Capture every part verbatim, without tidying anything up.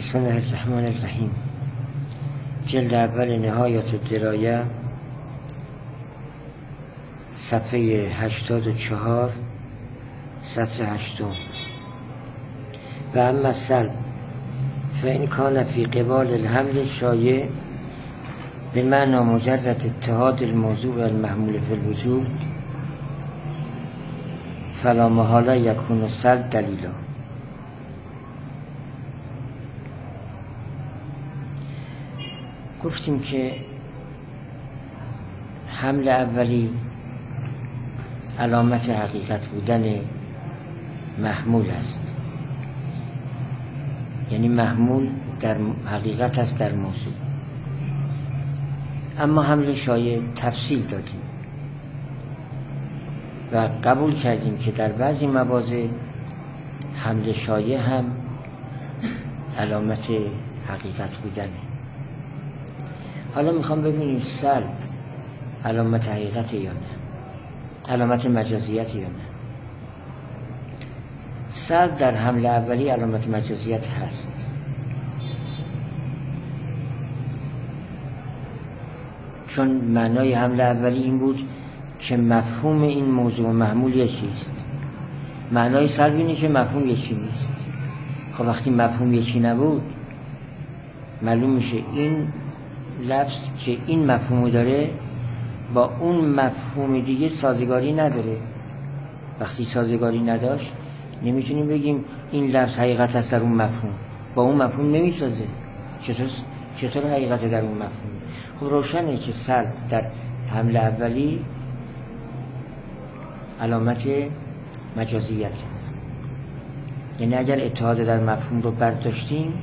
بسم الله الرحمن الرحیم. جلد اول نهایت الدرایه، صفحه هشتاد و چهار، سطر هشتم. و اما السلب فإن کان فی قبال الحمل شایع به معنی مجرد اتحاد الموضوع و المحمول فی الوجود فلا محاله یکون السلب دلیلا. گفتیم که حمل اولی علامت حقیقت بودن محمول است، یعنی محمول در حقیقت است در موضوع. اما حمل شایع تفصیل دادیم و قبول کردیم که در بعضی مواضع حمل شایع هم علامت حقیقت بودنه. حالا میخوام ببینیم سلب علامت حقیقت یا نه، علامت مجازیت یا نه. سلب در حمل اولی علامت مجازیت هست، چون معنای حمل اولی این بود که مفهوم این موضوع و محمول یکیست. معنای سلب اینه که مفهوم یکی نیست. خب وقتی مفهوم یکی نبود، معلوم میشه این لفظ که این مفهومو داره با اون مفهوم دیگه سازگاری نداره. وقتی سازگاری نداشت نمیتونیم بگیم این لفظ حقیقت است در اون مفهوم، با اون مفهوم نمیسازه. چطور چطور حقیقت در اون مفهوم؟ خب روشنه که سلب در حمل اولی علامت مجازیته، یعنی اگر اتحاد در مفهوم رو برداشتیم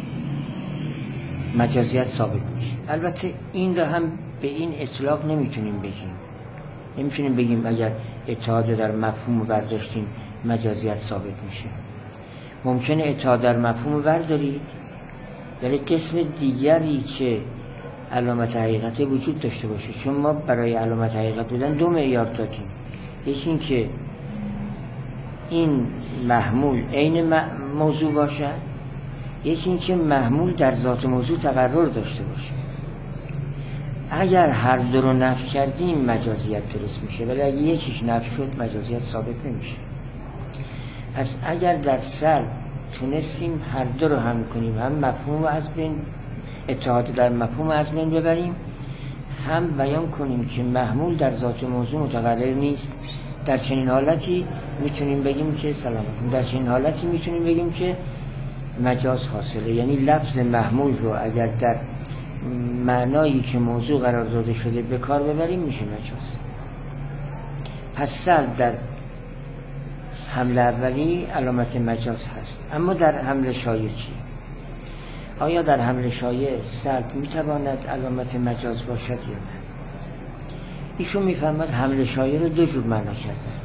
مجازیت ثابت میشه. البته این را هم به این اطلاق نمیتونیم بگیم، نمیتونیم بگیم اگر اتحاد در مفهوم رو برداشتیم مجازیت ثابت میشه. ممکنه اتحاد در مفهوم رو بردارید ولی قسم دیگری که علامت حقیقت وجود داشته باشه، چون ما برای علامت حقیقت بودن دو معیار دادیم. یکی این که این محمول عین موضوع باشه، یکی این که محمول در ذات موضوع تقرر داشته باشه. اگر هر دو رو نفی کردیم مجازیت درست میشه، ولی اگه یکیش نفی شد مجازیت ثابت نمیشه. پس اگر در سلب تونستیم هر دو رو هم کنیم، هم مفهوم از بین اتحاد در مفهوم از بین ببریم، هم بیان کنیم که محمول در ذات موضوع متقرر نیست، در چنین حالتی میتونیم بگیم که سلام در چنین حالتی میتونیم بگیم که مجاز حاصله. یعنی لفظ محمول رو اگر در معنایی که موضوع قرار داده شده به کار ببریم میشه مجاز. پس سلب در حمل اولی علامت مجاز هست. اما در حمل شایع چی؟ آیا در حمل شایع سلب میتواند علامت مجاز باشد یا نه؟ ایشون میفهمد حمل شایع رو دو جور معنا کردن.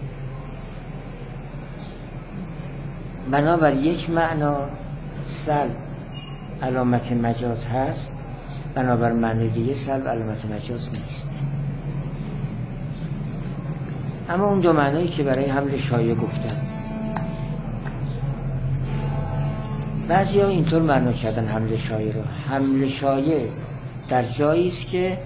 بنابر یک معنا سلب علامت مجاز هست، بنابر معنی دیگه سلب علامت مجاز نیست. اما اون دو معنایی که برای حمل شایع گفتن، بعضی ها اینطور معنا کردن حمل شایع رو. حمل شایع در جایی است که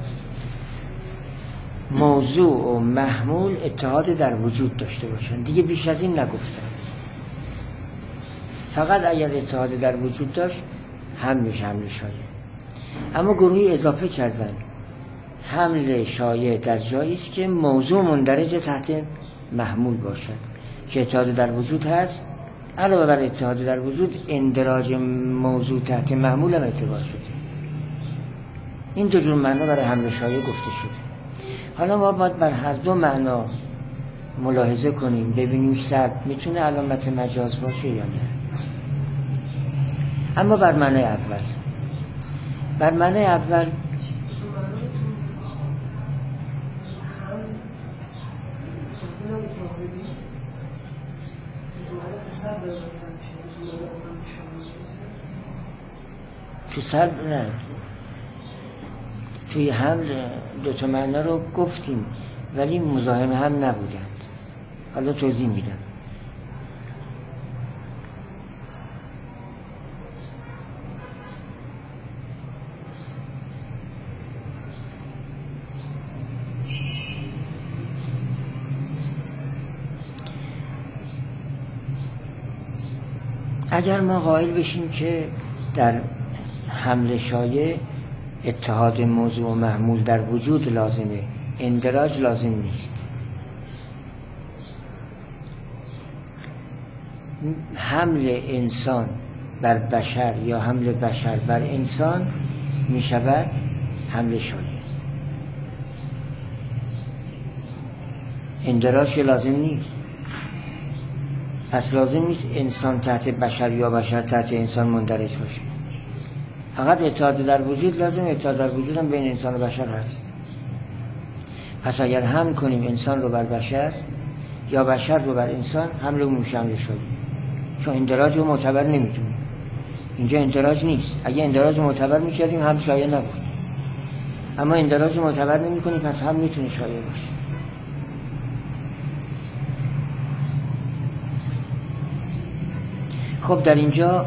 موضوع و محمول اتحاد در وجود داشته باشن، دیگه بیش از این نگفتن. فقط اگر اتحاد در وجود داشت هم میشه حمل شایع. اما گروهی اضافه کردن حمل شایع در جایی است که موضوع مندرج تحت محمول باشد که اتحاد در وجود هست، علاوه بر اتحاد در وجود اندراج موضوع تحت محمول هم اعتبار شده. این دو جور معنا برای حمل شایع گفته شده. حالا ما باید بر هر دو معنا ملاحظه کنیم، ببینیم سلب میتونه علامت مجاز باشه یا نه. اما بر معنی اول بر معنی اول تو سلب نه، توی حمل دوتا معنا رو گفتیم ولی مزاحم هم نبودند. حالا توضیح میدم. اگر ما قائل بشیم که در حمل شایع اتحاد موضوع و محمول در وجود لازمه، اندراج لازم نیست. حمل انسان بر بشر یا حمل بشر بر انسان می شود حمل شایع. اندراج لازم نیست. پس لازم نیست انسان تحت بشر یا بشر تحت انسان مندرج باشه. فقط اتحاد در وجود لازم. اتحاد در وجود هم بین انسان و بشر هست. پس اگر هم کنیم انسان رو بر بشر یا بشر رو بر انسان، حمل رو میشه حمل شایع. چون اندراج رو معتبر نمیدونیم. اینجا اندراج نیست. اگه اندراج معتبر میکردیم هم شایع نبود. اما اندراج رو معتبر نمی کنیم، پس هم میتونه شایع باشه. خب در اینجا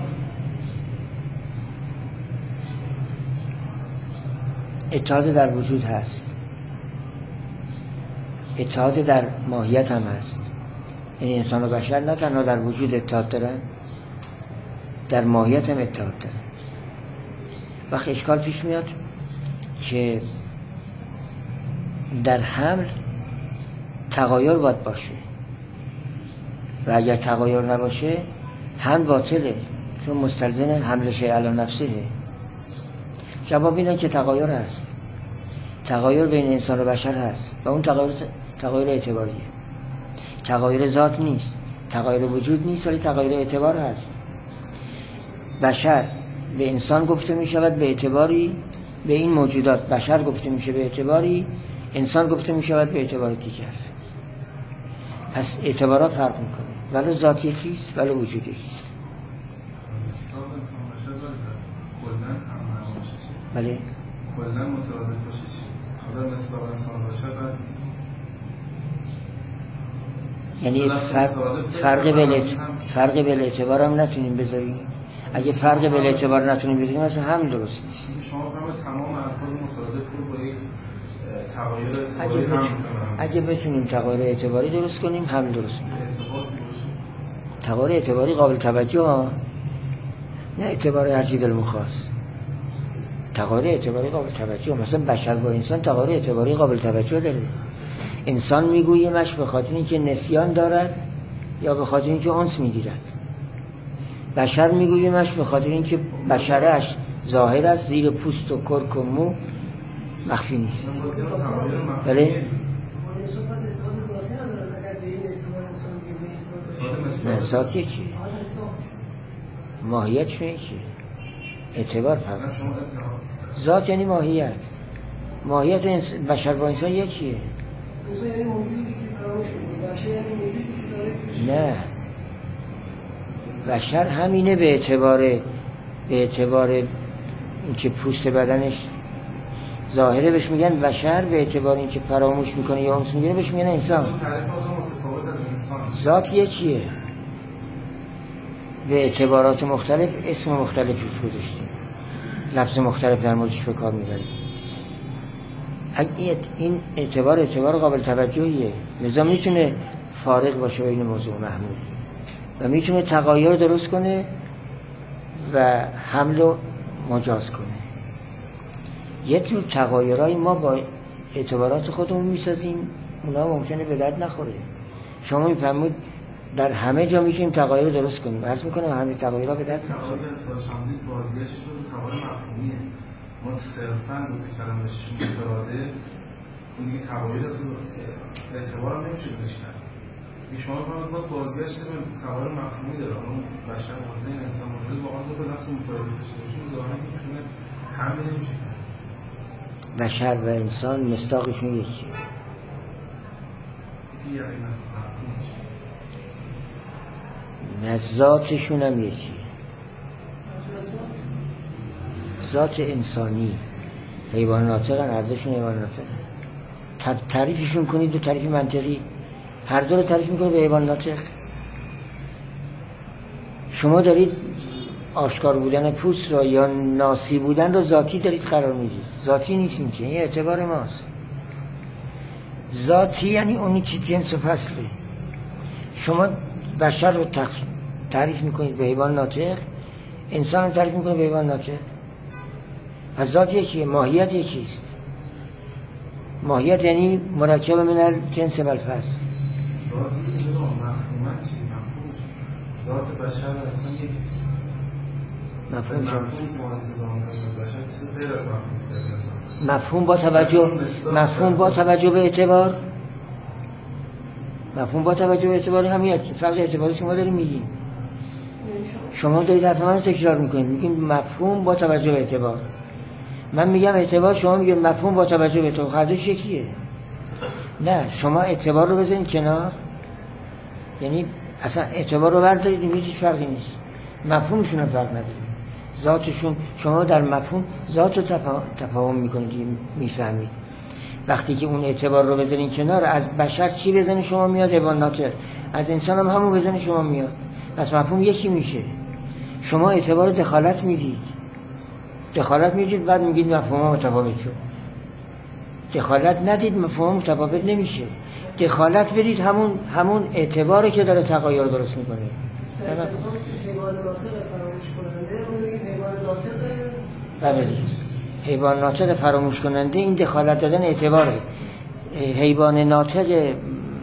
اتحاد در وجود هست، اتحاد در ماهیت هم هست. یعنی انسان و بشر نه تنها در وجود اتحاد دارن، در ماهیت هم اتحاد دارن. وقت اشکال پیش میاد که در حمل تغایر باید باشه و اگر تغایر نباشه هم باطله، چون مستلزم حمل شیء علی نفسه. جواب اینه که تغایر هست. تغایر بین انسان و بشر هست و اون تغایر تغایر اعتباریه. تغایر ذات نیست، تغایر وجود نیست، ولی تغایر اعتبار هست. بشر به انسان گفته می شود به اعتباری، به این موجودات بشر گفته میشه به اعتباری، انسان گفته می شود به اعتبار دیگر. پس اعتبارات فرق میکنه، ولی ذات یکیست ولی وجود یکیست. بله کلا مترادف باشه چی؟ حالا مثل انسان باشه بعد یعنی فرق فرق بل فرق بل اعتبار هم نتونیم بذاریم. اگه فرق بل اعتبار نتونیم بذاریم مثلا هم درست نیست. شما فهمید تمام الفاظ مترادف رو با یک تغایر اعتباری هم اگه بتونیم تغایر اعتباری درست کنیم هم درست کنیم. تغایر اعتباری قابل توجه ها، نه اعتبار هر چیز دلمون خواست. تغایر اعتباری قابل توجه، مثلا بشر با انسان تغایر اعتباری قابل توجه داره. انسان میگوییمش به خاطر اینکه نسیان دارد یا به خاطر اینکه انس میگیرد. بشر میگوییمش به خاطر اینکه بشرش ظاهر است، زیر پوست و کرک و مو مخفی نیست. بله نه ذات یکیه، ماهیت یکیه، اعتبار فرق. ذات یعنی ماهیت. ماهیت بشر با انسان یکیه. نه بشر همینه به اعتبار به اعتبار اینکه پوست بدنش ظاهره بهش میگن بشر، به اعتبار اینکه فراموش میکنه یا انس میگیره بهش میگن انسان. ذات یکیه، به اعتبارات مختلف اسم مختلفی گذاشتیم، لفظ مختلف در موردش به کار میبریم. این اعتبار اعتبار قابل توجهیه، لذا میتونه فارق باشه بین موضوع محمول و میتونه تغایر درست کنه و حمل و مجاز کنه. یه جور تغایرهای ما با اعتبارات خودمون میسازیم، اونا ممکنه به درد نخوره. شما میفهمید در همه جا میتونیم تغایر درست کنیم. عرض میکنم همه تغایرها به درد نخوره. تغایر استفاده بازگشتش به تغایر مفهومیه. ما صرفاً دو تا کلمش مترادف اون دیگه تغایر اصلا اعتبار نمیشه بهش کرد. شما فهمید باز بازگشت به تغایر مفهومی داره. اون بشر متن این انسان متن واقعا دو تا لفظ مترادف داشته باشه، ظاهرا میتونه هم نمیشه. بشر و انسان مصداقشون یکیه. نه ذاتشون هم یکیه. ذات انسانی حیوان ناطقن، هر دوشون حیوان ناطقن. تعریفشون کنید دو تعریف منطقی، هر دو رو تعریف میکنه به حیوان ناطق. شما دارید آشکار بودن پوست را یا ناسی بودن رو ذاتی دارید قرار میدید. ذاتی نیست این که، این اعتبار ماست. ذاتی یعنی اونی که جنس و فصله. شما بشر رو تعریف میکنید به حیوان ناطق، انسان رو تعریف میکنید به حیوان ناطق. از ذات یکیه، ماهیت یکیست. ماهیت یعنی مرکب من الجنس و الفصل. ذات یکیه، مفهومن چی؟ مفهوم ذات بشر اصلا یکیست. مفهوم شما مفهوم انتظام از بشر چیز غیر از مفهوم از انسان. مفهوم با توجه مفهوم با توجه به اعتبار مفهوم با توجه به اعتبار همین فرق اعتباری که ما داریم میگیم. شما دارید حرف من رو تکرار میکنید، میگیم مفهوم با توجه به اعتبار. من میگم اعتبار، شما میگید مفهوم با توجه به اعتبار. هر دوش یکیه. نه، شما اعتبار رو بذارین کنار، یعنی اصلا اعتبار رو بردارید، این هیچ فرقی نیست. مفهومشون هم فرق نداره. ذاتشون، شما در مفهوم ذات رو تفا... تفاهم میکنید، میفهمید. وقتی که اون اعتبار رو بذارین کنار، از بشر چی بزنه شما میاد؟ حیوان ناطق. از انسان هم همون بزنه شما میاد. پس مفهوم یکی میشه. شما اعتبار دخالت میدید، دخالت میدید، بعد میگید مفهوم متفاوت شد. دخالت ندید، مفهوم متفاوت نمیشه. دخالت بدید، همون همون اعتباری که داره تغییر درست میکنه. حیوان ناطق فراموش کننده، اون میگه حیوان ناطق. بله دیگه. حیوان ناطق فراموش کننده این دخالت دادن اعتباره. حیوان ناطق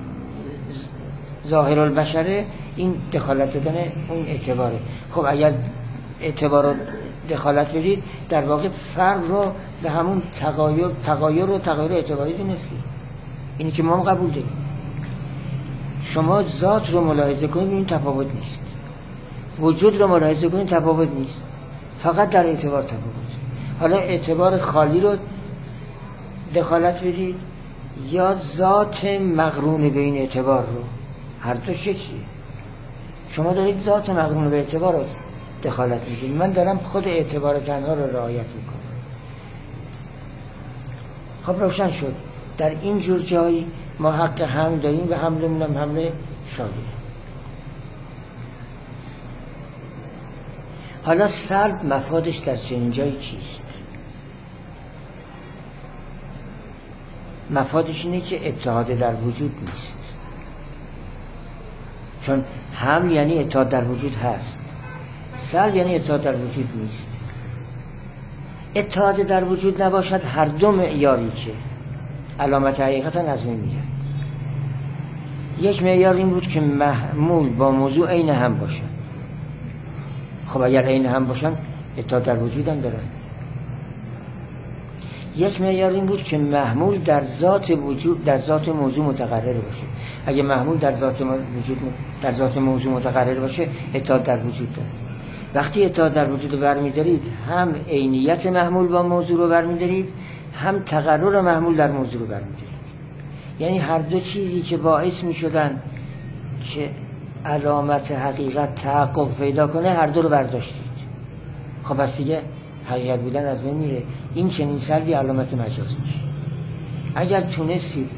ظاهر البشره این دخالت دادن اون اعتباره. خب اگر اعتبار رو دخالت بدید، در واقع فرق رو به همون تغایر تغایر و تغایر اعتباری دونستید. اینی که ما هم قبول داریم. شما ذات رو ملاحظه کنید، این تفاوت نیست. وجود رو ملاحظه کنید، تفاوت نیست. فقط در اعتبار تفاوت. حالا اعتبار خالی رو دخالت بدید یا ذات مقرون به این اعتبار رو، هر دو شکلیه. شما دارید ذات مقرون به اعتبار رو دخالت میدید، من دارم خود اعتبار تنها رو رعایت میکنم. خب روشن شد. در این جور جایی ما حق هم داریم و حملمون هم حمله شاگرد. حالا سلب مفادش در چنین جایی چیست؟ مفادش اینه که اتحاد در وجود نیست، چون هم یعنی اتحاد در وجود هست، سلب یعنی اتحاد در وجود نیست. اتحاد در وجود نباشد، هر دو معیاری که علامت حقیقتا از من میرد. یک معیار این بود که محمول با موضوع عین هم باشد. خب اگر عین هم باشن اتحاد در وجود هم دارند. یک معیار این بود که محمول در ذات وجود در ذات موضوع متقرر باشه. اگه محمول در ذات وجود در ذات موضوع متقرر باشه، اتحاد در وجود داره. وقتی اتحاد در وجود رو برمی‌دارید، هم عینیت محمول با موضوع رو برمی‌دارید، هم تقرر محمول در موضوع رو برمی‌دارید. یعنی هر دو چیزی که باعث می‌شدن که علامت حقیقت تحقق پیدا کنه، هر دو رو برداشتید. خب پس دیگه حقیقت بودن از بین میره. این چنین سلبی علامت مجاز میشه. اگر تونستید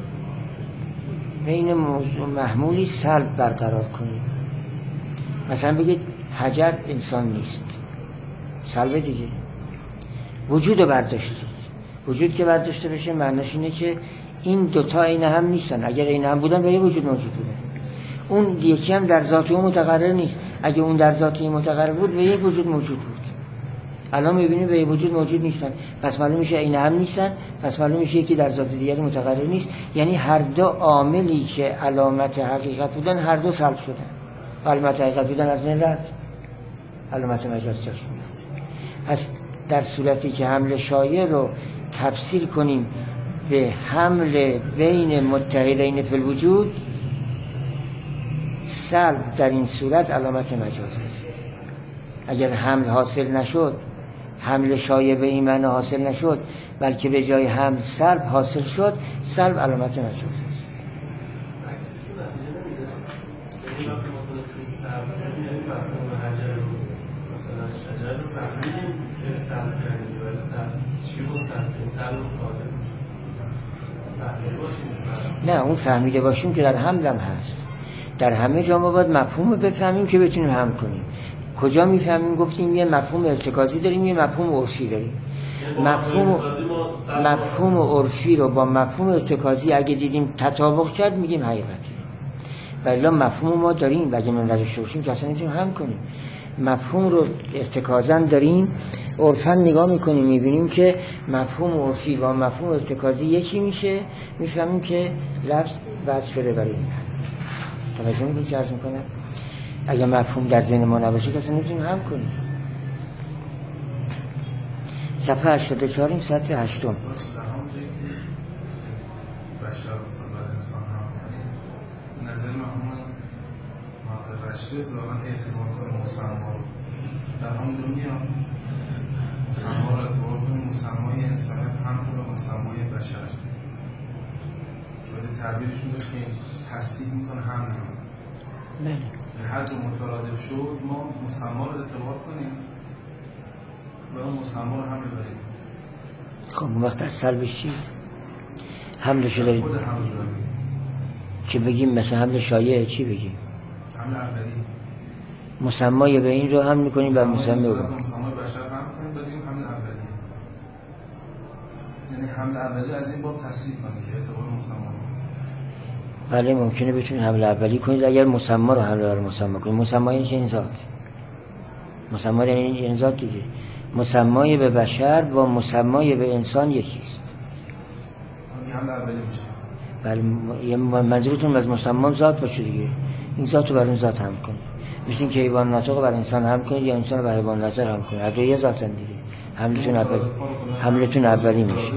بین موضوع محمولی سلب برقرار کنید، مثلا بگید حجر انسان نیست، سلب دیگه. وجود رو برداشتید. وجود که برداشته بشه معناش اینه که این دوتا عین هم نیستن. اگر عین هم بودن به یه وجود موجود بودن. اون یکی هم در ذات اون متقرر نیست. اگه اون در ذات این متقرر بود به یک وجود موجود بود. الان می‌بینید به یک وجود موجود نیستن، پس معلوم میشه عین هم نیستن، پس معلوم میشه یکی در ذات دیگری متقرر نیست. یعنی هر دو عاملی که علامت حقیقت بودن هر دو سلب شدن. علامت حقیقت بودن از بین رفت، علامت مجاز جاش میاد. پس در صورتی که حمل شایع رو تفسیر کنیم به حمل بین متحدین فی الوجود، سلب در این صورت علامت مجاز است. اگر حمل حاصل نشد، حمل شایع به این معنی حاصل نشد، بلکه به جای حمل سلب حاصل شد، سلب علامت مجاز است. نه، اون فهمیده باشیم که در حمل هم هست. در همه جا ما باید مفهوم رو بفهمیم که بتونیم حمل کنیم. کجا میفهمیم؟ گفتیم یه مفهوم ارتکازی داریم، یه مفهوم عرفی داریم. مفهوم مفهوم عرفی رو با مفهوم ارتکازی اگه دیدیم تطابق کرد، میگیم حقیقته. ولی مفهوم ما داریم و اگه من نداشته باشیم که اصلا نمیتونیم هم کنیم. مفهوم رو ارتکازاً داریم، عرفاً نگاه میکنیم میبینیم که مفهوم عرفی با مفهوم ارتکازی یکی میشه، میفهمیم که لفظ وضع شده برای این. توجه میکنیم چه عرض میکنم؟ اگه مفهوم در ذهن ما نباشه که اصلا نمیتونیم هم کنیم. صفحه هشتاد و چهار این سطر هشتم. نظر مفهوم رشته زبان اعتبار کنه مسما رو در همونجا میام مسما رو اعتبار کنه مسمای انسانیت هم کنه مسمای بشر که باید تعبیرشون داشت که تصدیق میکنه هم هم بله هر جو مترادف شد ما مسما رو اعتبار کنیم و اون مسما رو هم ببریم. خب اون وقت در سلبش چی؟ حملشو داریم خود حمل داریم که بگیم مثلا حمل شایعه چی بگیم؟ حمل اولی مسمای به این رو هم میکنیم بر مسمای مسمای رو بشر هم کنیم بدیم حمل اولی، یعنی حمل اولی از این باب تصحیح کنیم که اعتبار مسما. بله ممکنه بتونید حمل اولی کنید اگر مسما رو حمل بر مسما کنید. مسما یعنی چه این ذات؟ مسما یعنی این ذات دیگه. مسمای به بشر با مسمای به انسان یکیست. این حمل اولی میشه. بله منظورتون از مسما ذات باشه دیگه. این ذات رو بر اون ذات هم کنید. مثل این که حیوان ناطق بر انسان هم کنید یا انسان بر حیوان ناطق هم کنید. هر دو یه ذاتن دیگه. حملتون اولی حملتون اولی میشه.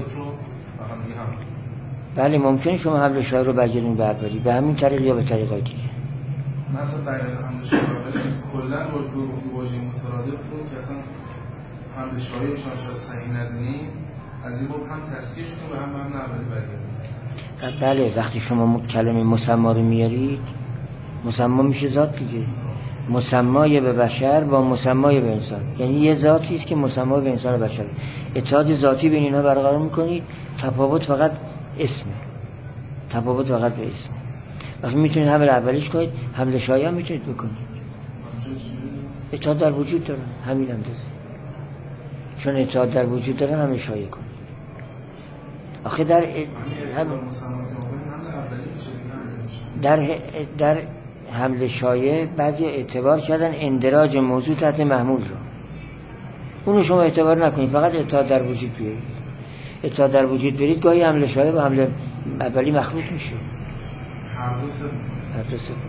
بله ممکنه شما حمل شایع رو برگردونید به اولی به همین طریق یا به طریقای دیگه. مثلا برگردون حمل شایع اولی از کلا واژه مترادف رو که اصلا حمل شایع شما شاید صحیح ندونیم از این باب هم تصحیحش کنیم و هم هم اولی برگردونیم. بله وقتی شما کلمه مسما رو میارید مسما میشه ذات دیگه. مسمای به بشر با مسمای به انسان یعنی یه ذاتی است که مسمای به انسان و بشر. اتحاد ذاتی بین اینها برقرار میکنید. تفاوت فقط اسمه. تفاوت فقط به اسمه. وقتی میتونید حمل اولیش کنید حمل شایع هم میتونید بکنید. اتحاد در وجود دارن همین اندازه. چون اتحاد در وجود دارن حمل شایع کنید. آخه در هم در در حمل شایع بعضی اعتبار کردن اندراج موضوع تحت محمول رو. اونو شما اعتبار نکنید فقط اتحاد در وجود بیارید. اتحاد در وجود برید گاهی حمل شایع با حمل اولی مخلوط میشه. هر دو سه هر دو سه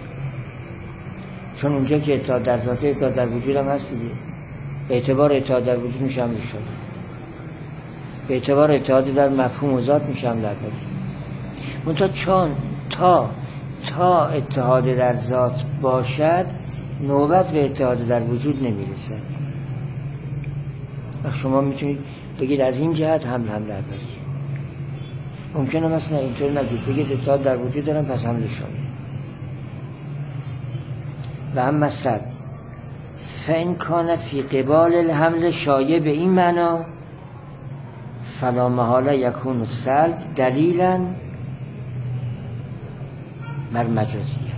چون اونجا که اتحاد در ذاته اتحاد در وجود هم هست دیگه. به اعتبار اتحاد در وجود میشه حمل شایع. به اعتبار اتحاد در مفهوم و ذات میشه حمل اولی. منتها چون تا تا اتحاد در ذات باشد نوبت به اتحاد در وجود نمیرسد. وقت شما میتونید بگید از این جهت حمل حمل اولی. ممکنه مثلا اینطور نگید بگید اتحاد در وجود دارم پس حمل شایع. و هم مثلا فإن کان فی قبال الحمل شایع به این معنا فلا محاله یکون السلب دلیلا بر مجازیت.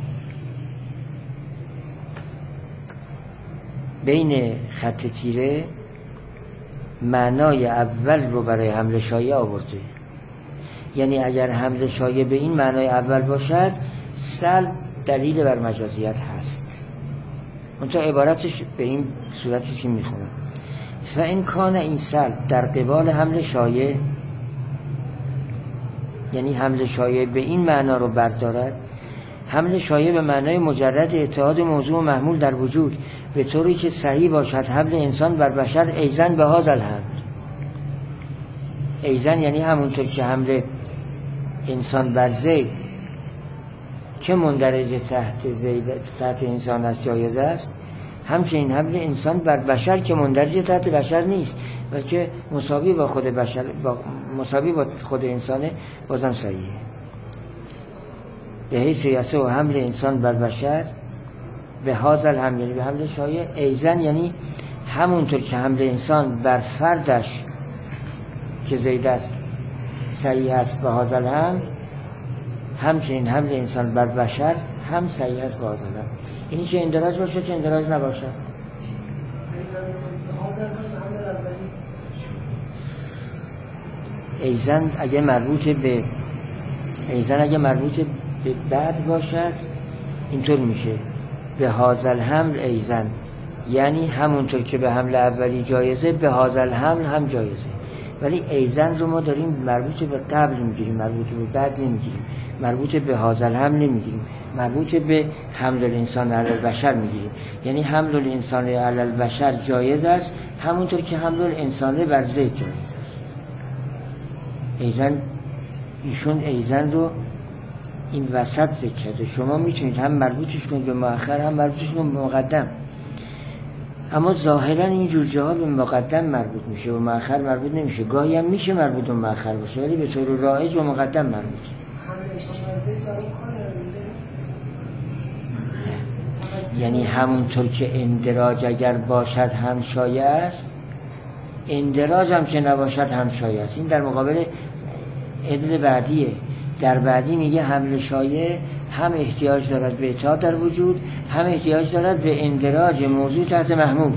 بین خط تیره معنای اول رو برای حمل شایع آورده. یعنی اگر حمل شایع به این معنای اول باشد سلب دلیل بر مجازیت هست. منتها عبارتش به این صورتی که میخونم فإن کان این سلب در قبال حمل شایع یعنی حمل شایع به این معنا رو بردارد. حمل شایع به معنای مجرد اتحاد موضوع و محمول در وجود به طوری که صحیح باشد حمل انسان بر بشر ایزن به هذا الحمل. ایزن یعنی همونطور که حمل انسان بر زید که مندرج تحت زید تحت انسان است جایز است همچنین حمل انسان بر بشر که مندرج تحت بشر نیست بلکه مساوی با خود بشر با مساوی با خود انسانه بازم صحیحه. به حیث یسع حمل انسان بر بشر به هذا الحمل یعنی به حمل شایع ایزن یعنی همونطور که حمل انسان بر فردش که زید است صحیح است به هذا الحمل همچنین حمل انسان بر بشر هم صحیح است به هذا الحمل. این چه اندراج باشه چه اندراج نباشه. ایزن اگه مربوط به ایزن اگه مربوط به بعد باشد اینطور میشه به هازل حمل ایزن، یعنی همونطور که به حمل اولی جایزه به هازل حمل هم جایزه، ولی ایزن رو ما داریم مربوط به قبل میگیریم، مربوط به بعد نمیگیریم، مربوط به هازل حمل نمیگیریم، مربوط به حمل الانسان علی البشر میگیریم. یعنی حمل الانسان علی البشر جایز است همونطور که حمل الانسان بر زید جایز است. ایزن ایشون ایزن رو این وسط ذکر کرده، شما میتونید هم مربوطش کنید به مؤخر هم مربوطش کنید به مقدم، اما ظاهرا این جور جاها به مقدم مربوط میشه و مؤخر مربوط نمیشه. گاهی هم میشه مربوط به مؤخر باشه ولی به طور رایج به مقدم مربوطه. یعنی همونطور که اندراج اگر باشد هم شایع است، اندراج هم که نباشد هم شایع است. این در مقابل عدل بعدیه. در بعدی میگه حمل شایع هم احتیاج دارد به اطاعت در وجود، هم احتیاج دارد به اندراج موضوع تحت محمول.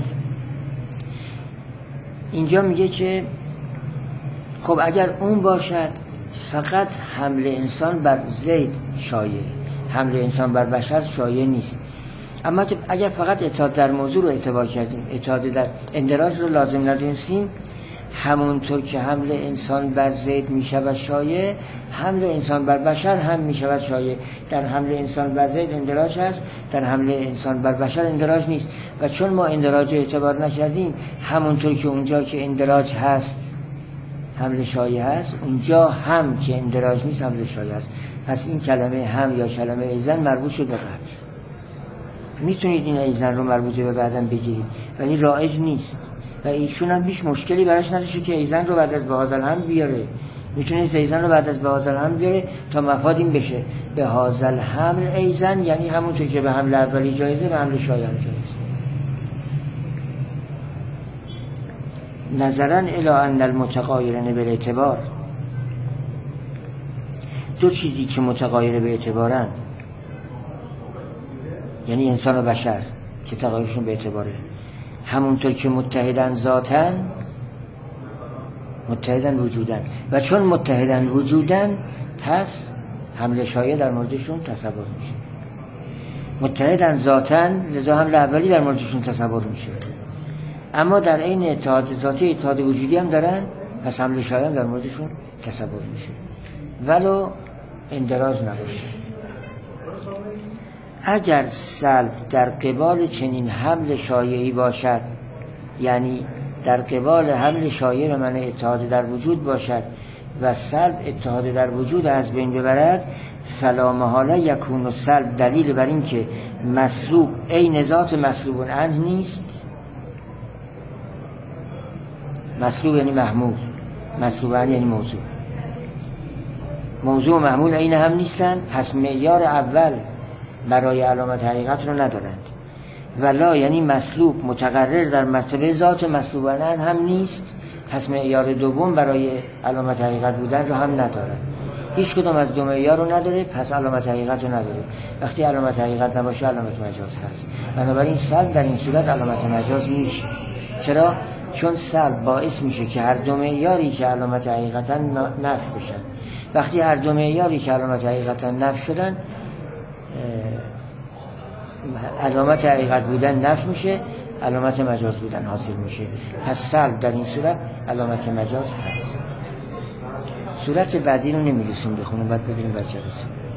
اینجا میگه که خب اگر اون باشد فقط حمل انسان بر زید شایع، حمل انسان بر بشر شایع نیست. اما اگر فقط اطاعت در موضوع رو اعتبار کردیم، اطاعت در اندراج رو لازم ندونستیم، همونطور که حمل انسان بر زید می شود شایع، حمل انسان بر بشر هم می شود شایع. در حمل انسان بر زید اندراج هست، در حمل انسان بر بشر اندراج نیست. و چون ما اندراج رو اعتبار نکردیم، همونطور که اونجا که اندراج هست حمل شایع هست، اونجا هم که اندراج نیست حمل شایع هست. پس این کلمه هم یا کلمه ایزن مربوط شده به قبل. میتونید این ایزن رو مربوطه به بعدم بگیرید ولی رایج نیست و ایشون هم هیچ مشکلی براش نداشته که ایزن رو بعد از بهازل هم بیاره. میتونه ایزن رو بعد از بهازل هم بیاره تا مفاد این بشه به هازل حمل ایزن، یعنی همونطور که به حمل اولی جایزه به حمل شایع هم جایزه. نظرا الی ان المتغایرین بالاعتبار، دو چیزی که متغایره به اعتبارن، یعنی انسان و بشر که تغایرشون به اعتباره، همونطور که متحدن ذاتن متحدن وجودن، و چون متحدن وجودن پس حمل شایع در موردشون تصور میشه. متحدن ذاتن لذا حمل اولی در موردشون تصور میشه، اما در این اتحاد ذاتی اتحاد وجودی هم دارن، پس حمل شایع هم در موردشون تصور میشه ولو اندراج نباشه. اگر سلب در قبال چنین حمل شایعی باشد، یعنی در قبال حمل شایع به معنی اتحاد در وجود باشد و سلب اتحاد در وجود از بین ببرد، فلا محاله یکون سلب دلیل بر این که مسلوب عین ذات مسلوب عنه نیست. مسلوب یعنی محمول، مسلوب عنه یعنی موضوع. موضوع و محمول عین هم نیستن، پس معیار اول برای علامت حقیقت رو ندارند. ولا یعنی مسلوب متقرر در مرتبه ذات مسلوب عنه هم نیست، پس معیار دوم برای علامت حقیقت بودن رو هم ندارد. هیچ کدوم از دو معیار رو نداره، پس علامت حقیقت رو نداره. وقتی علامت حقیقت نباشه علامت مجاز هست. بنابراین سلب در این صورت علامت مجاز میشه. چرا؟ چون سلب باعث میشه که هر دو معیاری که علامت حقیقتا نفی بشن. وقتی هر دو معیاری که علامت حقیقتا نفی شدن، علامت حقیقت بودن نفی میشه، علامت مجاز بودن حاصل میشه. پس سلب در این صورت علامت مجاز هست. صورت بعدی رو نمیرسیم بخونیم، بعد بذاریم بچه رسیم.